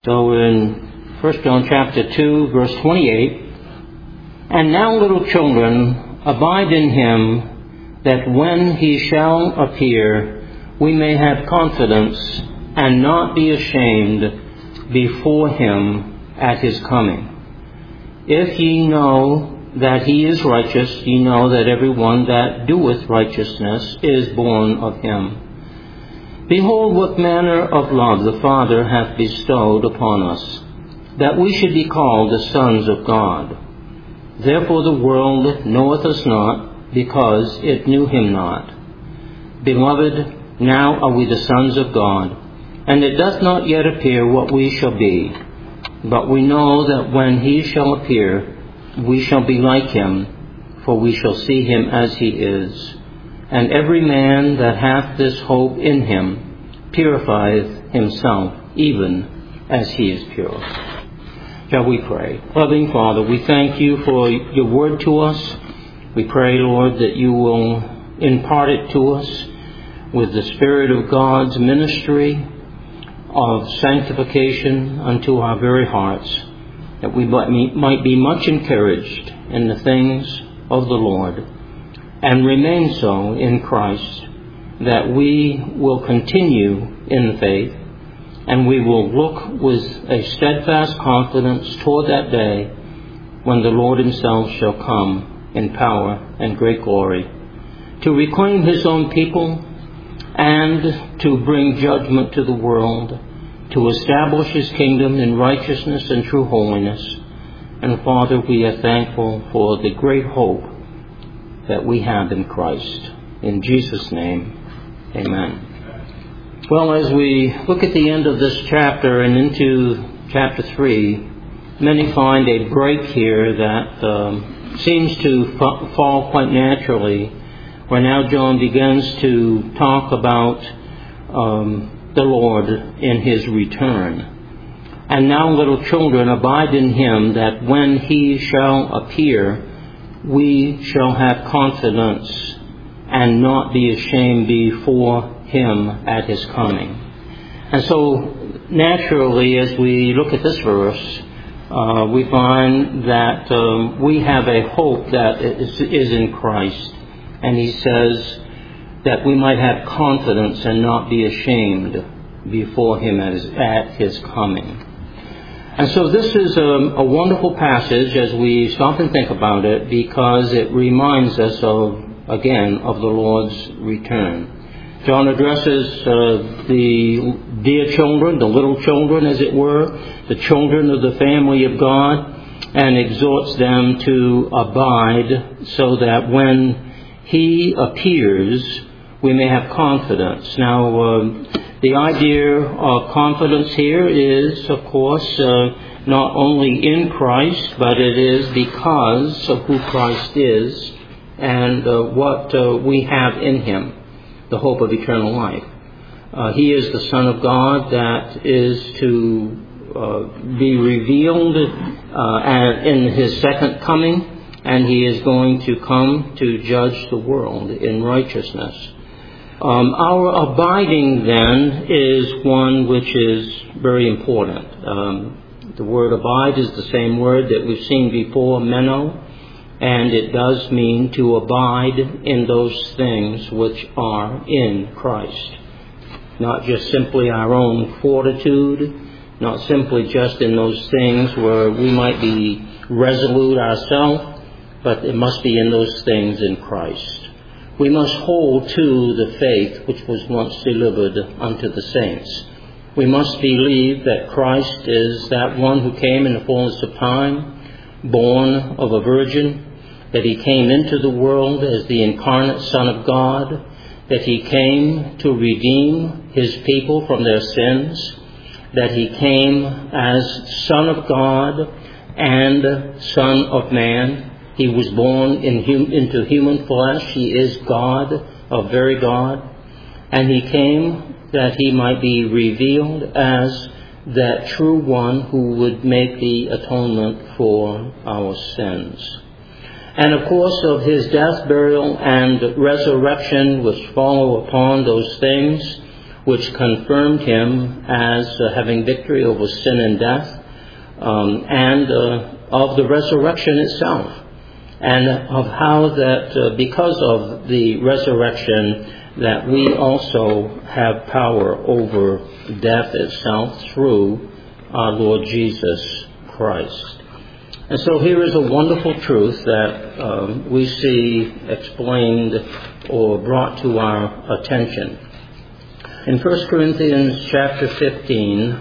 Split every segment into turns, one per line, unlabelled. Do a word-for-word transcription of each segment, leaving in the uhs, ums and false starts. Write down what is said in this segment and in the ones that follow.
So in First John chapter two, verse twenty-eight, "And now, little children, abide in him, that when he shall appear, we may have confidence and not be ashamed before him at his coming. If ye know that he is righteous, ye know that every one that doeth righteousness is born of him. Behold, what manner of love the Father hath bestowed upon us, that we should be called the sons of God. Therefore the world knoweth us not, because it knew him not. Beloved, now are we the sons of God, and it doth not yet appear what we shall be. But we know that when he shall appear, we shall be like him, for we shall see him as he is. And every man that hath this hope in him purifieth himself, even as he is pure." Shall we pray? Loving Father, we thank you for your word to us. We pray, Lord, that you will impart it to us with the Spirit of God's ministry of sanctification unto our very hearts, that we might be much encouraged in the things of the Lord and remain so in Christ, that we will continue in the faith and we will look with a steadfast confidence toward that day when the Lord himself shall come in power and great glory to reclaim his own people and to bring judgment to the world, to establish his kingdom in righteousness and true holiness. And Father, we are thankful for the great hope that we have in Christ. In Jesus' name, amen. Well, as we look at the end of this chapter and into chapter three, many find a break here that um, seems to f- fall quite naturally, where now John begins to talk about um, the Lord in his return. "And now, little children, abide in him, that when he shall appear, we shall have confidence and not be ashamed before him at his coming." And so, naturally, as we look at this verse, uh, we find that um, we have a hope that is, is in Christ. And he says that we might have confidence and not be ashamed before him at his, at his coming. And so this is a, a wonderful passage as we stop and think about it, because it reminds us of, again, of the Lord's return. John addresses uh, the dear children, the little children, as it were, the children of the family of God, and exhorts them to abide so that when he appears, we may have confidence. Now, uh, the idea of confidence here is, of course, uh, not only in Christ, but it is because of who Christ is and uh, what uh, we have in him, the hope of eternal life. Uh, he is the Son of God that is to uh, be revealed uh, in his second coming, and he is going to come to judge the world in righteousness. Um, our abiding, then, is one which is very important. Um, the word abide is the same word that we've seen before, meno, and it does mean to abide in those things which are in Christ. Not just simply our own fortitude, not simply just in those things where we might be resolute ourselves, but it must be in those things in Christ. We must hold to the faith which was once delivered unto the saints. We must believe that Christ is that one who came in the fullness of time, born of a virgin, that he came into the world as the incarnate Son of God, that he came to redeem his people from their sins, that he came as Son of God and Son of Man. He was born in hum- into human flesh. He is God, of very God. And he came that he might be revealed as that true one who would make the atonement for our sins. And of course, of his death, burial, and resurrection, which follow upon those things, which confirmed him as uh, having victory over sin and death, um, and uh, of the resurrection itself, and of how that uh, because of the resurrection that we also have power over death itself through our Lord Jesus Christ. And so here is a wonderful truth that um, we see explained or brought to our attention. In First Corinthians chapter fifteen,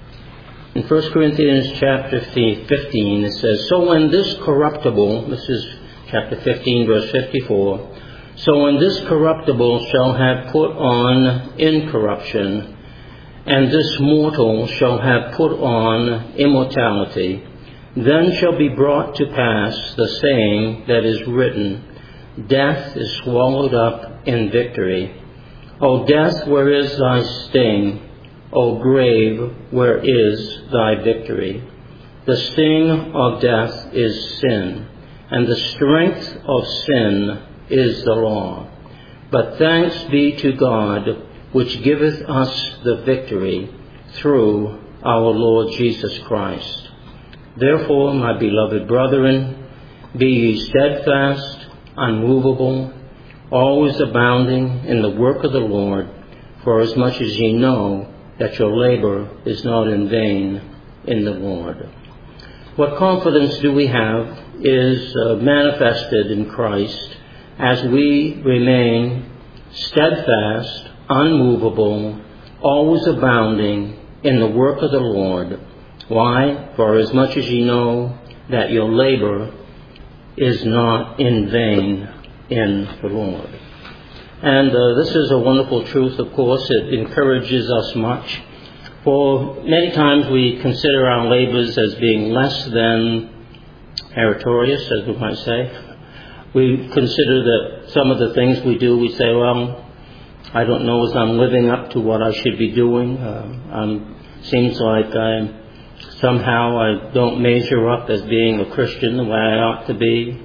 in First Corinthians chapter fifteen, it says, "So when this corruptible," this is chapter fifteen, verse fifty-four, "so when this corruptible shall have put on incorruption, and this mortal shall have put on immortality, then shall be brought to pass the saying that is written, Death is swallowed up in victory. O death, where is thy sting? O grave, where is thy victory? The sting of death is sin, and the strength of sin is the law. But thanks be to God, which giveth us the victory through our Lord Jesus Christ. Therefore, my beloved brethren, be ye steadfast, unmovable, always abounding in the work of the Lord, for as much as ye know that your labor is not in vain in the Lord." What confidence do we have is uh, manifested in Christ as we remain steadfast, unmovable, always abounding in the work of the Lord. Why? For as much as ye know that your labor is not in vain in the Lord. And uh, this is a wonderful truth, of course. It encourages us much. For many times we consider our labors as being less than meritorious, as we might say. We consider that some of the things we do, we say, well, I don't know as I'm living up to what I should be doing. Uh, I'm, seems like I'm Somehow I don't measure up as being a Christian the way I ought to be.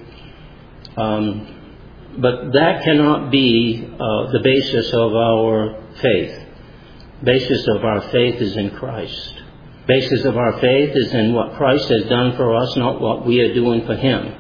Um, but that cannot be uh, the basis of our faith. Basis of our faith is in Christ. Basis of our faith is in what Christ has done for us, not what we are doing for Him.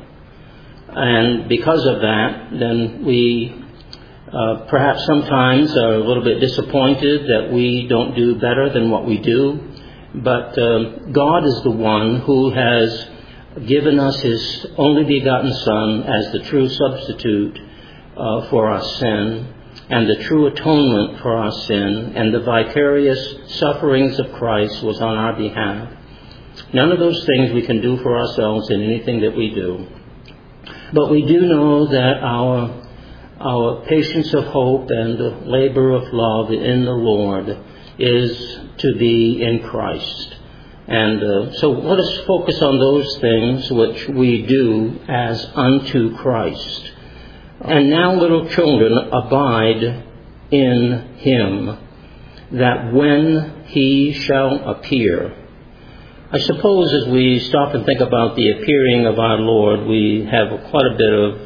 And because of that, then we uh, perhaps sometimes are a little bit disappointed that we don't do better than what we do. But uh, God is the one who has given us His only begotten Son as the true substitute uh, for our sin, and the true atonement for our sin, and the vicarious sufferings of Christ was on our behalf. None of those things we can do for ourselves in anything that we do. But we do know that our, our patience of hope and the labor of love in the Lord is to be in Christ. And uh, so let us focus on those things which we do as unto Christ. And now, little children, abide in Him, that when He shall appear. I suppose as we stop and think about the appearing of our Lord, we have quite a bit of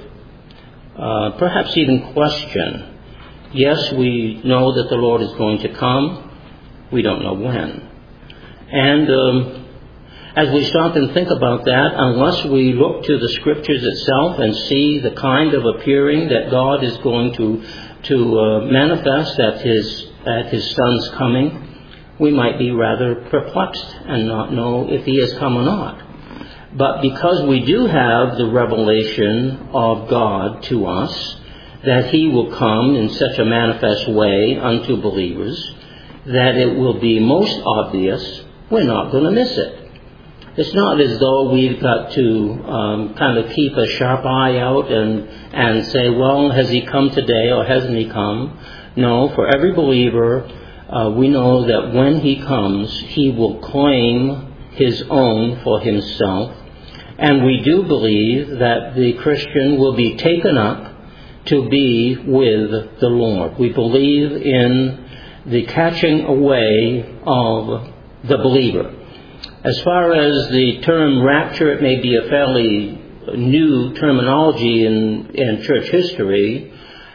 uh, perhaps even question. Yes, we know that the Lord is going to come. We don't know when. And um, as we stop and think about that, unless we look to the Scriptures itself and see the kind of appearing that God is going to to uh, manifest at His at His Son's coming, we might be rather perplexed and not know if He has come or not. But because we do have the revelation of God to us, that He will come in such a manifest way unto believers, that it will be most obvious, we're not going to miss it. It's not as though we've got to um, kind of keep a sharp eye out and, and say, well, has He come today or hasn't He come? No, for every believer, uh, we know that when He comes, He will claim His own for Himself. And we do believe that the Christian will be taken up to be with the Lord. We believe in the catching away of the believer. As far as the term rapture, it may be a fairly new terminology in, in church history,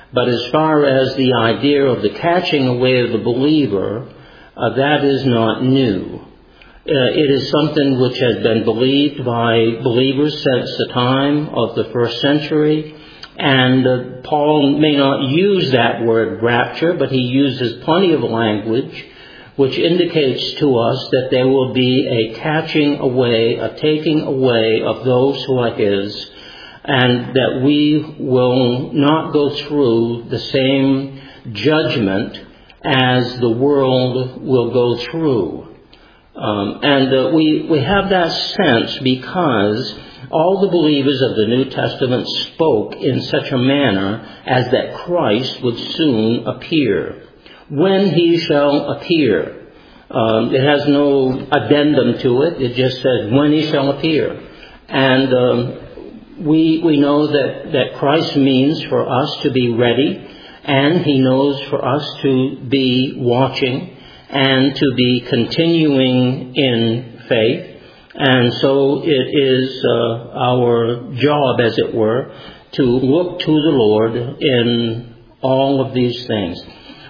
But as far as the idea of the catching away of the believer, uh, that is not new. Uh, it is something which has been believed by believers since the time of the first century. And uh, Paul may not use that word rapture, but he uses plenty of language which indicates to us that there will be a catching away, a taking away of those who are his, and that we will not go through the same judgment as the world will go through. Um, and uh, we, we have that sense because all the believers of the New Testament spoke in such a manner as that Christ would soon appear. When he shall appear. Um, it has no addendum to it. It just says when he shall appear. And um, we we know that, that Christ means for us to be ready, and he knows for us to be watching and to be continuing in faith. And so it is uh, our job, as it were, to look to the Lord in all of these things.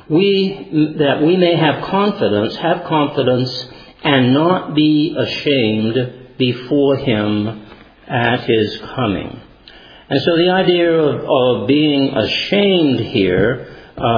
We, that we may have confidence, have confidence, and not be ashamed before him at his coming. And so the idea of, of being ashamed here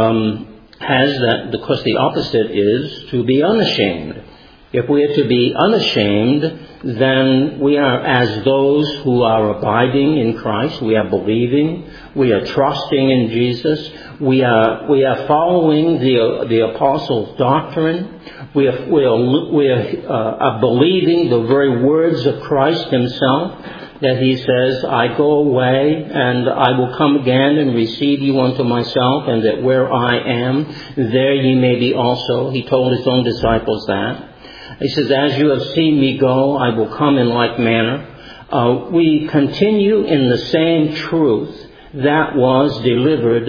um, has that, because the opposite is to be unashamed. If we are to be unashamed, then we are as those who are abiding in Christ. We are believing. We are trusting in Jesus. We are we are following the the apostles' doctrine. We are we are, we are, uh, are believing the very words of Christ himself, that he says, I go away and I will come again and receive you unto myself, and that where I am, there ye may be also. He told his own disciples that. He says, as you have seen me go, I will come in like manner. Uh, we continue in the same truth that was delivered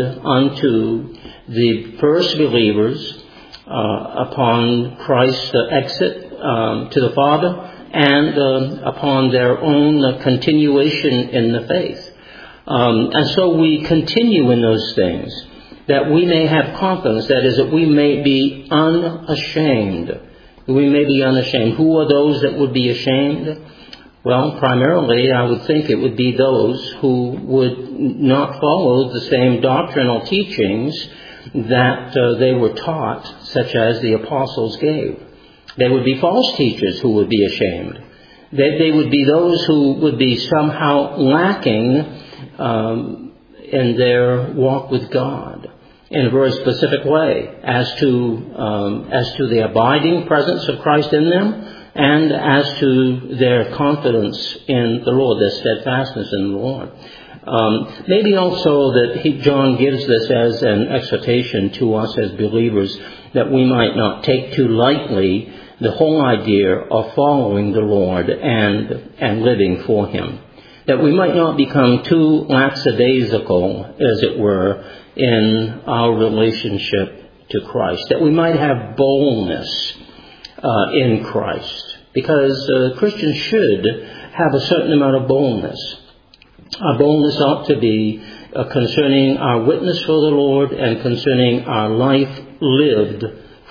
unto the first believers uh, upon Christ's uh, exit um, to the Father, and uh, upon their own uh, continuation in the faith. Um, and so we continue in those things, that we may have confidence, that is, that we may be unashamed. We may be unashamed. Who are those that would be ashamed? Well, primarily, I would think it would be those who would not follow the same doctrinal teachings that uh, they were taught, such as the apostles gave. They would be false teachers who would be ashamed. They, they would be those who would be somehow lacking um, in their walk with God in a very specific way as to um, as to the abiding presence of Christ in them, and as to their confidence in the Lord, their steadfastness in the Lord. Um, maybe also that he, John gives this as an exhortation to us as believers, that we might not take too lightly the whole idea of following the Lord and and living for him. That we might not become too lackadaisical, as it were, in our relationship to Christ. That we might have boldness uh, in Christ. Because uh, Christians should have a certain amount of boldness. Our boldness ought to be uh, concerning our witness for the Lord and concerning our life lived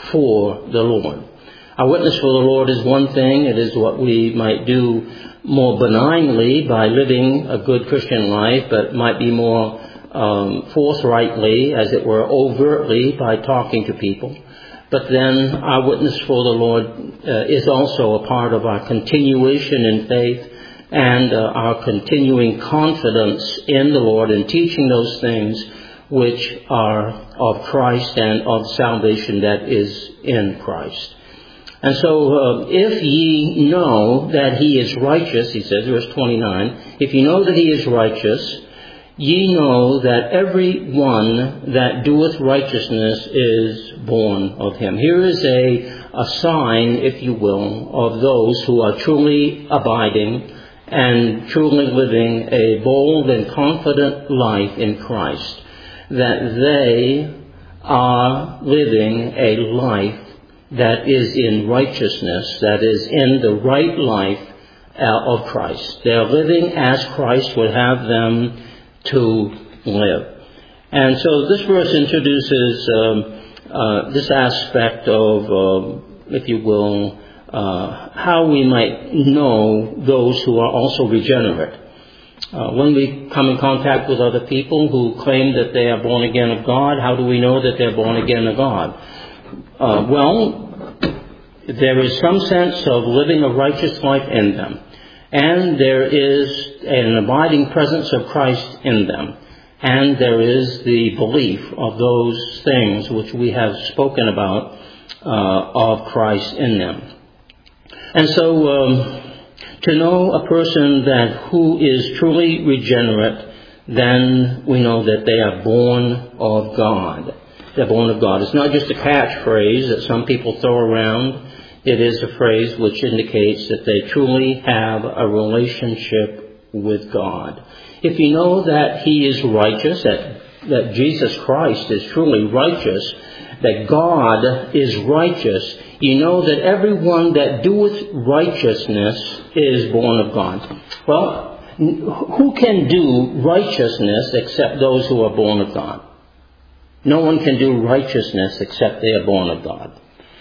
for the Lord. Our witness for the Lord is one thing. It is what we might do more benignly by living a good Christian life, but might be more um, forthrightly, as it were, overtly, by talking to people. But then our witness for the Lord uh, is also a part of our continuation in faith and uh, our continuing confidence in the Lord and teaching those things which are of Christ and of salvation that is in Christ. And so, uh, if ye know that he is righteous, he says, verse twenty-nine, if ye know that he is righteous, ye know that every one that doeth righteousness is born of him. Here is a, a sign, if you will, of those who are truly abiding and truly living a bold and confident life in Christ, that they are living a life that is in righteousness, that is in the right life uh, of Christ. They are living as Christ would have them to live. And so this verse introduces um, uh, this aspect of, uh, if you will, uh, how we might know those who are also regenerate. Uh, when we come in contact with other people who claim that they are born again of God, how do we know that they're born again of God? Uh, well, there is some sense of living a righteous life in them, and there is an abiding presence of Christ in them, and there is the belief of those things which we have spoken about uh, of Christ in them. And so, um, to know a person that who is truly regenerate, then we know that they are born of God. They're born of God. It's not just a catchphrase that some people throw around. It is a phrase which indicates that they truly have a relationship with God. If you know that He is righteous, that, that Jesus Christ is truly righteous, that God is righteous, you know that everyone that doeth righteousness is born of God. Well, who can do righteousness except those who are born of God? No one can do righteousness except they are born of God.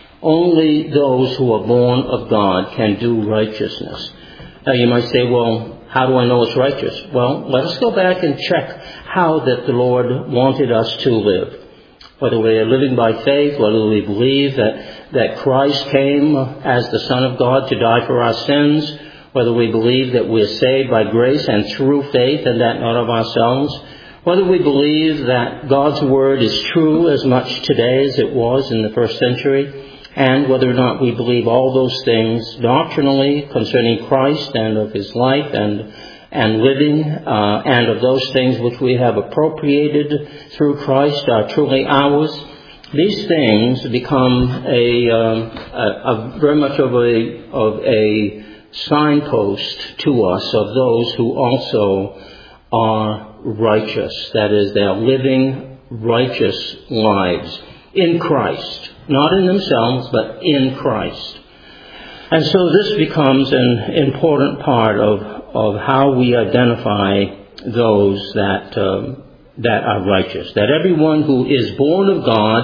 Only those who are born of God can do righteousness. Now you might say, well, how do I know it's righteous? Well, let us go back and check how that the Lord wanted us to live. Whether we are living by faith, whether we believe that, that Christ came as the Son of God to die for our sins, whether we believe that we are saved by grace and through faith and that not of ourselves, whether we believe that God's Word is true as much today as it was in the first century, and whether or not we believe all those things doctrinally concerning Christ and of His life and and living, uh, and of those things which we have appropriated through Christ are truly ours. These things become a, um, a, a very much of a of a signpost to us of those who also are righteous. That is, they are living righteous lives in Christ, not in themselves, but in Christ. And so this becomes an important part of of how we identify those that um, that are righteous. That everyone who is born of God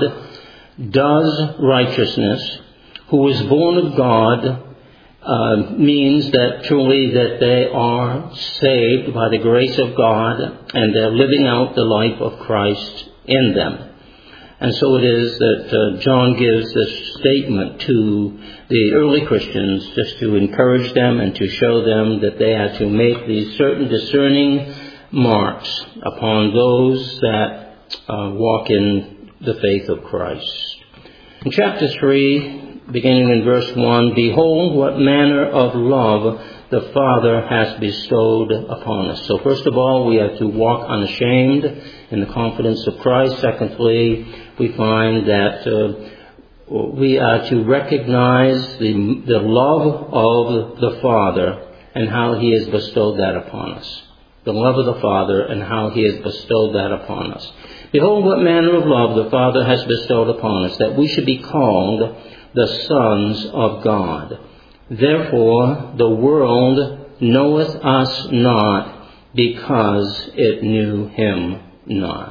does righteousness. Who is born of God uh, means that truly that they are saved by the grace of God and they're living out the life of Christ in them. And so it is that uh, John gives this statement to the early Christians just to encourage them and to show them that they had to make these certain discerning marks upon those that uh, walk in the faith of Christ. In chapter three, beginning in verse one, behold what manner of love the Father has bestowed upon us. So first of all, we have to walk unashamed in the confidence of Christ. Secondly, we find that uh, we are to recognize the, the love of the Father and how He has bestowed that upon us. The love of the Father and how He has bestowed that upon us. Behold what manner of love the Father has bestowed upon us, that we should be called the sons of God. Therefore the world knoweth us not, because it knew Him not.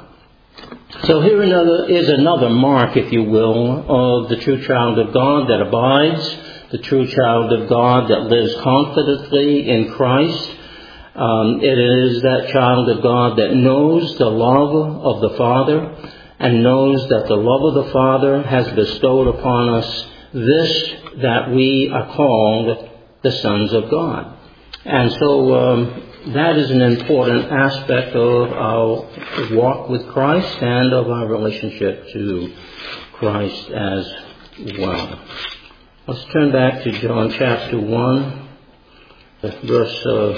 So here another is another mark, if you will, of the true child of God that abides, the true child of God that lives confidently in Christ. Um, it is that child of God that knows the love of the Father and knows that the love of the Father has bestowed upon us this, that we are called the sons of God. And so um, that is an important aspect of our walk with Christ and of our relationship to Christ as well. Let's turn back to John chapter one, verse uh,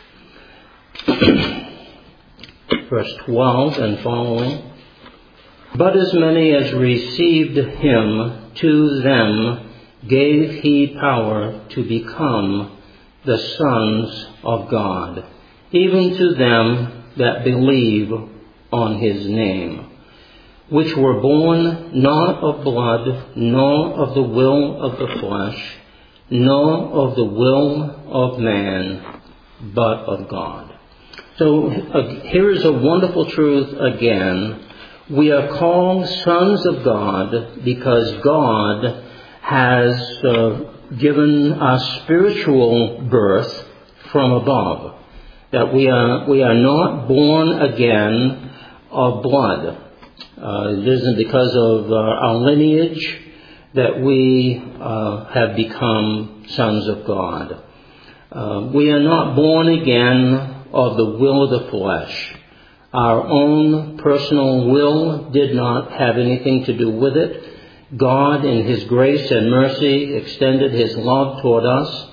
verse twelve and following. But as many as received Him, to them gave He power to become the sons of God, even to them that believe on His name, which were born not of blood, nor of the will of the flesh, nor of the will of man, but of God. So uh, here is a wonderful truth again. We are called sons of God because God has uh, given us spiritual birth from above. That we are we are not born again of blood. Uh, it isn't because of uh, our lineage that we uh, have become sons of God. Uh, we are not born again of the will of the flesh. Our own personal will did not have anything to do with it. God, in His grace and mercy, extended His love toward us,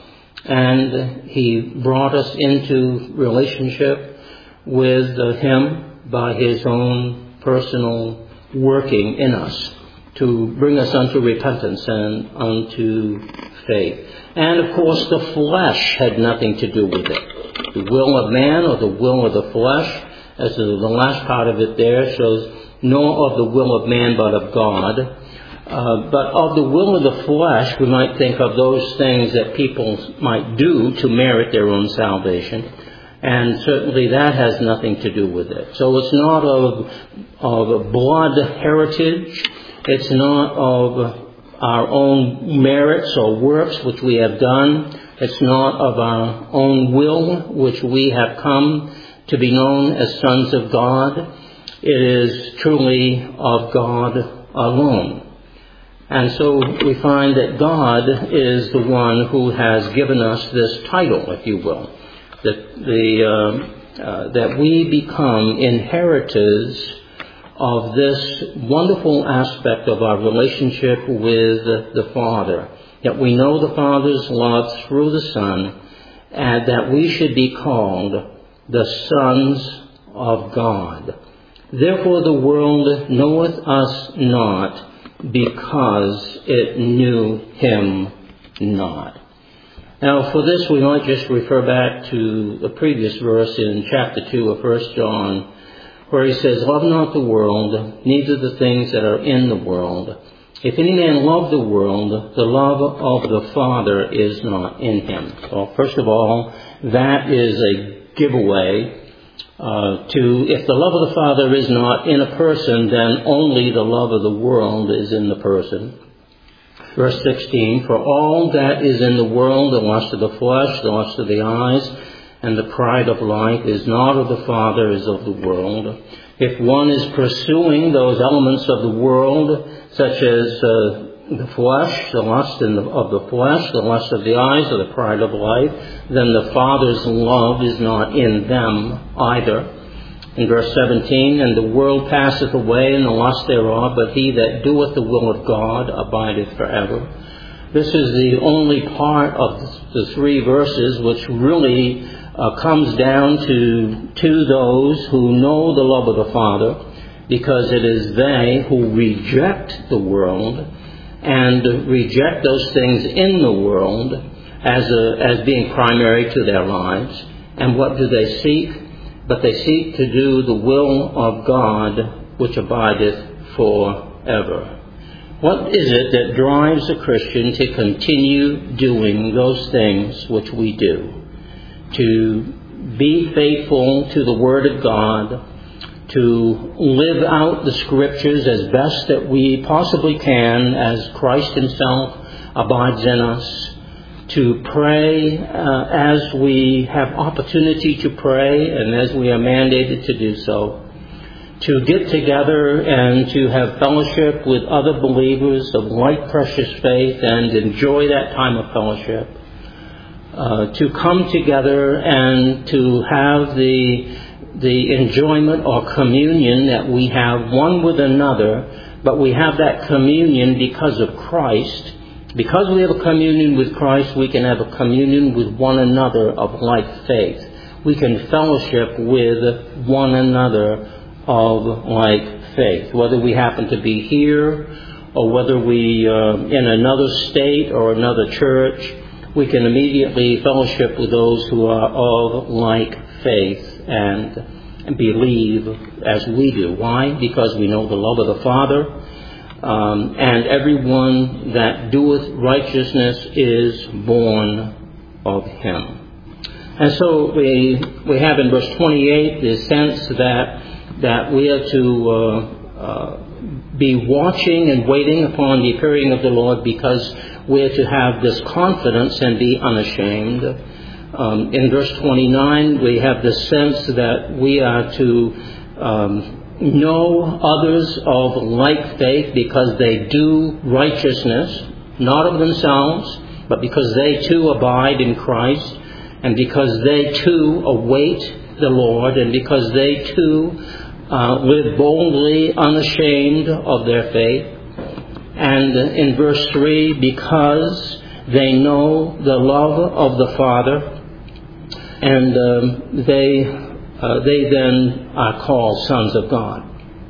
and He brought us into relationship with uh, Him by His own personal working in us to bring us unto repentance and unto faith. And, of course, the flesh had nothing to do with it. The will of man or the will of the flesh, as the last part of it there shows, nor of the will of man but of God. Uh, but of the will of the flesh, we might think of those things that people might do to merit their own salvation. And certainly that has nothing to do with it. So it's not of, of blood heritage. It's not of our own merits or works which we have done. It's not of our own will which we have come to be known as sons of God. It is truly of God alone. And so we find that God is the one who has given us this title, if you will, that the uh, uh, that we become inheritors of this wonderful aspect of our relationship with the Father, that we know the Father's love through the Son, and that we should be called the sons of God. Therefore the world knoweth us not, because it knew Him not. Now, for this, we might just refer back to the previous verse in chapter two of First John, where he says, "Love not the world, neither the things that are in the world. If any man love the world, the love of the Father is not in him." Well, first of all, that is a giveaway uh, to, if the love of the Father is not in a person, then only the love of the world is in the person. Verse sixteen, "For all that is in the world, the lust of the flesh, the lust of the eyes, and the pride of life, is not of the Father, is of the world. If one is pursuing those elements of the world, such as uh, the flesh, the lust in the, of the flesh, the lust of the eyes, or the pride of life, then the Father's love is not in them either." In verse seventeen, "And the world passeth away, and the lust thereof, but he that doeth the will of God abideth forever." This is the only part of the three verses which really uh, comes down to, to those who know the love of the Father, because it is they who reject the world and reject those things in the world as a, as being primary to their lives. And what do they seek? But they seek to do the will of God, which abideth forever. What is it that drives a Christian to continue doing those things which we do? To be faithful to the Word of God, to live out the Scriptures as best that we possibly can as Christ Himself abides in us, to pray uh, as we have opportunity to pray and as we are mandated to do so, to get together and to have fellowship with other believers of like precious faith and enjoy that time of fellowship, uh, to come together and to have the the enjoyment or communion that we have one with another, but we have that communion because of Christ. Because we have a communion with Christ, we can have a communion with one another of like faith. We can fellowship with one another of like faith, whether we happen to be here or whether we uh, in another state or another church. We can immediately fellowship with those who are of like faith and believe as we do. Why? Because we know the love of the Father. Um, and everyone that doeth righteousness is born of Him. And so we we have in verse twenty-eight the sense that that we are to uh, uh, be watching and waiting upon the appearing of the Lord, because we are to have this confidence and be unashamed. Um, in verse twenty-nine, we have the sense that we are to um, know others of like faith because they do righteousness, not of themselves, but because they too abide in Christ, and because they too await the Lord, and because they too uh, live boldly, unashamed of their faith. And in verse three, because they know the love of the Father, and um, they uh, they then are called sons of God.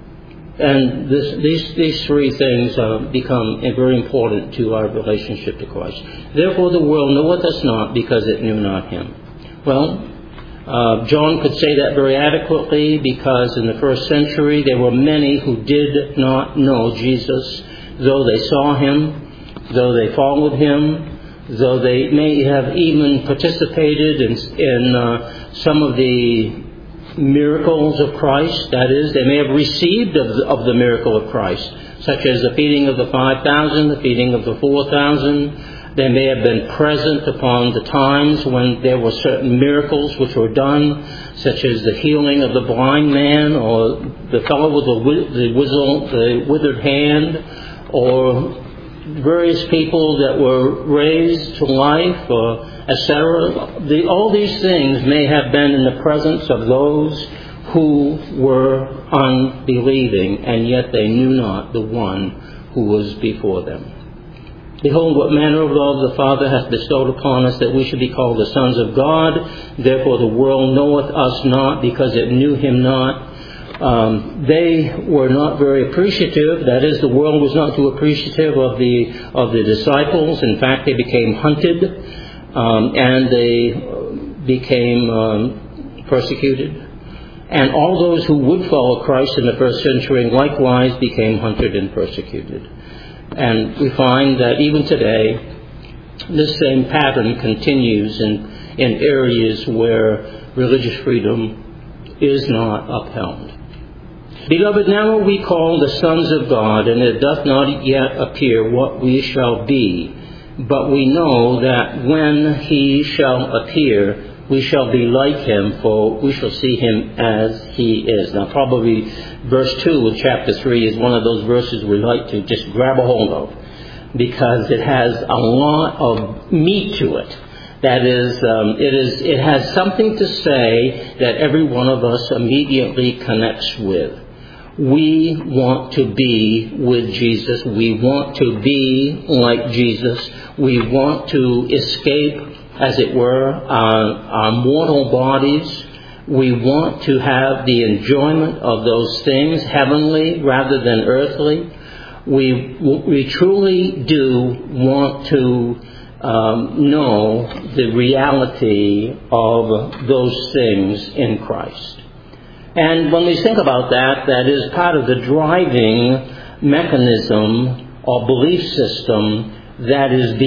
And this, these these three things uh, become very important to our relationship to Christ. Therefore the world knoweth us not, because it knew not him. Well, uh, John could say that very adequately, because in the first century there were many who did not know Jesus, though they saw him, though they followed him, though they may have even participated in, in uh, some of the miracles of Christ. That is, they may have received of the, of the miracle of Christ, such as the feeding of the five thousand, the feeding of the four thousand. They may have been present upon the times when there were certain miracles which were done, such as the healing of the blind man, or the fellow with the, the, whistle, the withered hand, or various people that were raised to life, or et cetera. The, all these things may have been in the presence of those who were unbelieving, and yet they knew not the one who was before them. Behold, what manner of love the Father hath bestowed upon us, that we should be called the sons of God. Therefore the world knoweth us not, because it knew him not. Um, they were not very appreciative. That is, the world was not too appreciative of the of the disciples. In fact, they became hunted, um, and they became um, persecuted. And all those who would follow Christ in the first century likewise became hunted and persecuted. And we find that even today, this same pattern continues in, in areas where religious freedom is not upheld. Beloved, now are we called the sons of God, and it doth not yet appear what we shall be. But we know that when he shall appear, we shall be like him, for we shall see him as he is. Now, probably verse two of chapter three is one of those verses we like to just grab a hold of, because it has a lot of meat to it. That is, um, it is, it has something to say that every one of us immediately connects with. We want to be with Jesus. We want to be like Jesus. We want to escape, as it were, our, our mortal bodies. We want to have the enjoyment of those things, heavenly rather than earthly. We, we truly do want to um, know the reality of those things in Christ. And when we think about that, that is part of the driving mechanism or belief system that is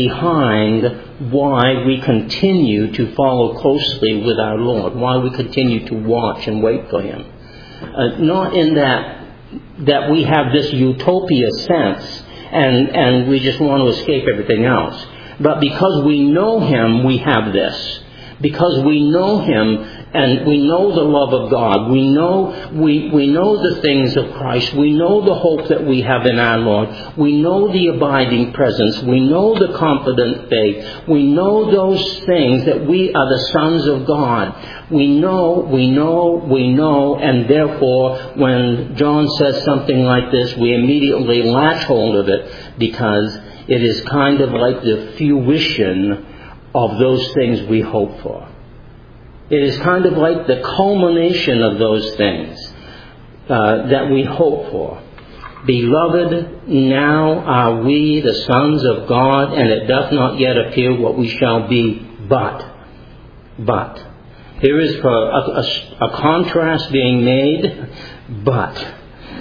behind why we continue to follow closely with our Lord, why we continue to watch and wait for him. Uh, not in that that we have this utopia sense and, and we just want to escape everything else, but because we know him, we have this. Because we know him and we know the love of God. We know we, we know the things of Christ. We know the hope that we have in our Lord. We know the abiding presence. We know the confident faith. We know those things, that we are the sons of God. We know, we know, we know, and therefore when John says something like this, we immediately latch hold of it, because it is kind of like the fruition of those things we hope for. It is kind of like the culmination of those things uh, that we hope for. Beloved, now are we the sons of God, and it doth not yet appear what we shall be, but, but. Here is a, a, a contrast being made, but.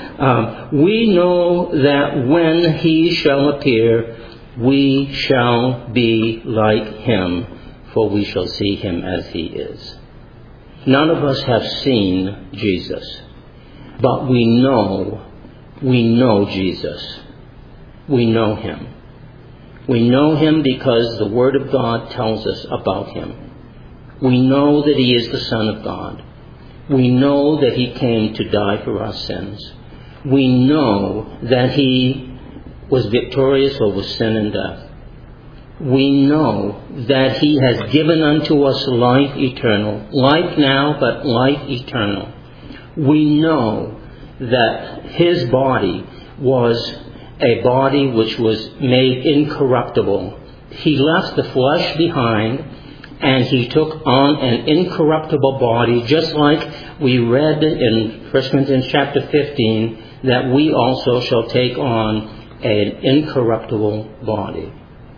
Um, we know that when he shall appear, we shall be like him, for we shall see him as he is. None of us have seen Jesus, but we know, we know Jesus. We know him. We know him because the Word of God tells us about him. We know that he is the Son of God. We know that he came to die for our sins. We know that he was victorious over sin and death. We know that he has given unto us life eternal. Life now, but life eternal. We know that his body was a body which was made incorruptible. He left the flesh behind and he took on an incorruptible body, just like we read in First Corinthians chapter fifteen, that we also shall take on an incorruptible body.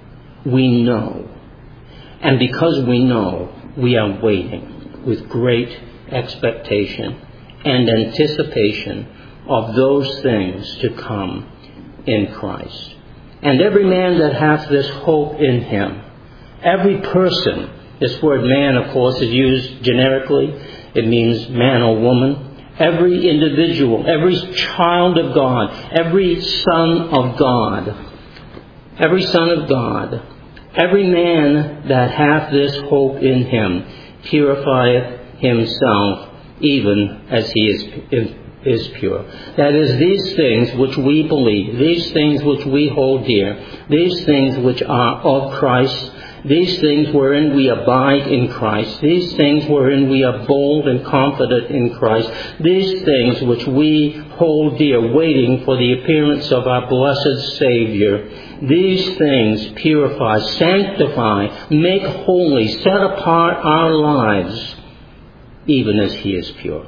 We know. And because we know, we are waiting with great expectation and anticipation of those things to come in Christ. And every man that hath this hope in him, every person, this word man, of course, is used generically. It means man or woman. Every individual, every child of God, every son of God, every son of God, every man that hath this hope in him purifieth himself even as he is is pure. That is, these things which we believe, these things which we hold dear, these things which are of Christ, these things wherein we abide in Christ, these things wherein we are bold and confident in Christ, these things which we hold dear, waiting for the appearance of our blessed Savior, these things purify, sanctify, make holy, set apart our lives, even as he is pure.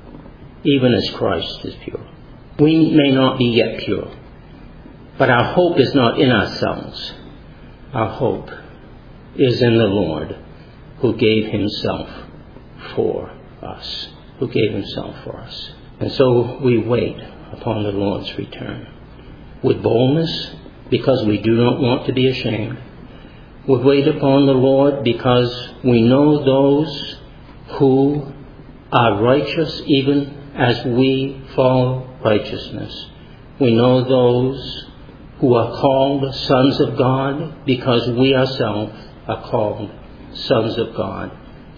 Even as Christ is pure. We may not be yet pure, but our hope is not in ourselves. Our hope is in the Lord, who gave himself for us, who gave himself for us. And so we wait upon the Lord's return with boldness, because we do not want to be ashamed. We wait upon the Lord because we know those who are righteous even as we follow righteousness. We know those who are called sons of God because we ourselves are called sons of God.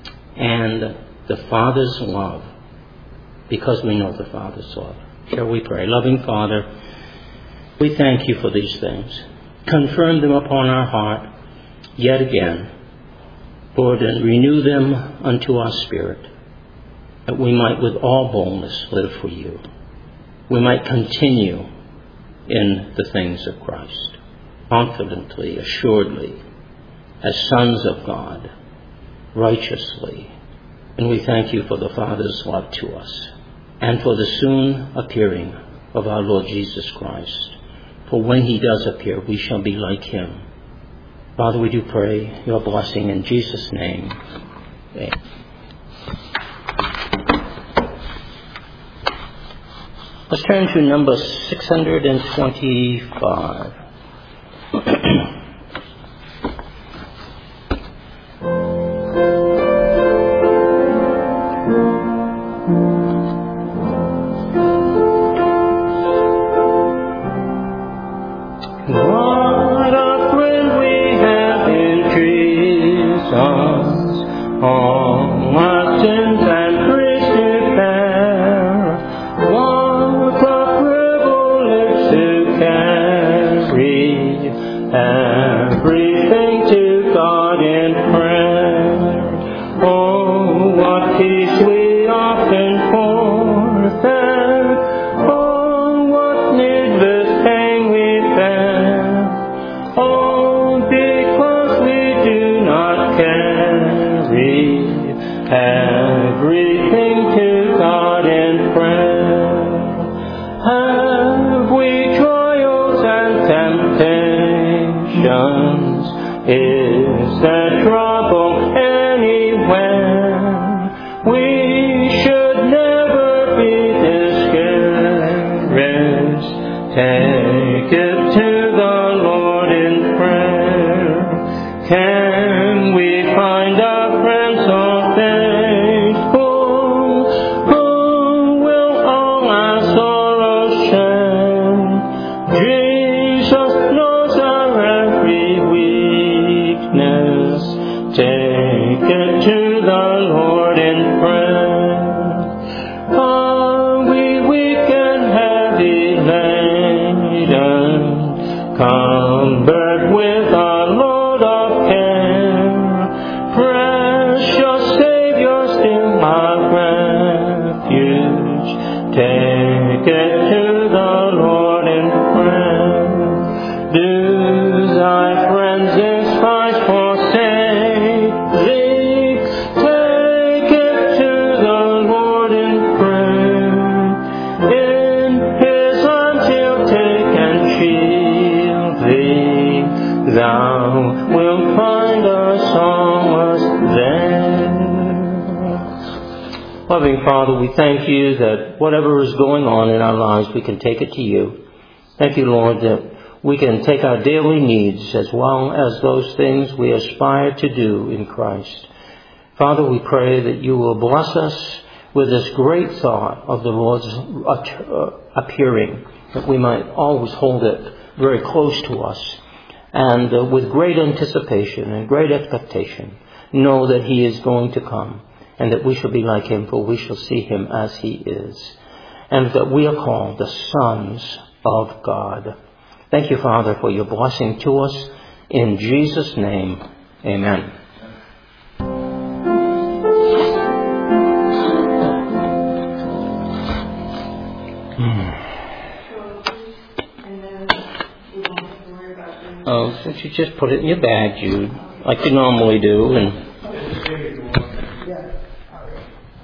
And the Father's love because we know the Father's love. Shall we pray? Loving Father, we thank you for these things. Confirm them upon our heart yet again, Lord, and renew them unto our spirit, that we might with all boldness live for you. We might continue in the things of Christ, confidently, assuredly, as sons of God, righteously. And we thank you for the Father's love to us, and for the soon appearing of our Lord Jesus Christ. For when he does appear, we shall be like him. Father, we do pray your blessing in Jesus' name. Amen. Let's turn to number six hundred twenty-five. What a friend we have in Jesus, all my sins and griefs to bear. What a privilege to carry everything to God in prayer. Oh, what peace we often forfeit. Oh, what needless pain we bear. Oh, because we do not carry everything to God in prayer. Have we trials and temptations? Is there trouble anywhere? We should never be discouraged. Take it to the Lord in prayer. Can we find to the Lord in prayer. Are we weak and heavy laden, cumbered with our load of care? Precious Savior, still my refuge, take it to the Lord in prayer. Do thy friends despise, forsake thee? Take it to the Lord in prayer. In his arms he'll take and shield thee. Thou wilt find a solace there. Loving Father, we thank you that whatever is going on in our lives, we can take it to you. Thank you, Lord, that we can take our daily needs as well as those things we aspire to do in Christ. Father, we pray that you will bless us with this great thought of the Lord's appearing, that we might always hold it very close to us, and uh, with great anticipation and great expectation, know that he is going to come, and that we shall be like him, for we shall see him as he is, and that we are called the sons of God. Thank you, Father, for your blessing to us. In Jesus' name, amen. Oh, since you just put it in your bag, Jude, like you normally do, and